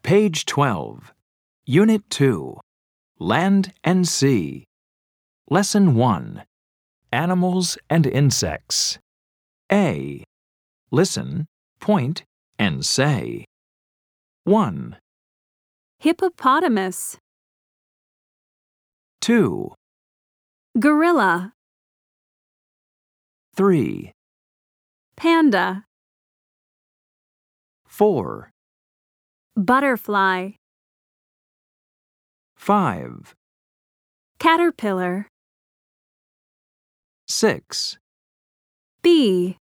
Page 12. Unit 2. Land and Sea. Lesson 1. Animals and Insects. A. Listen, point, and say. 1, Hippopotamus, 2, gorilla, 3, panda, 4, butterfly, 5, caterpillar, 6, bee.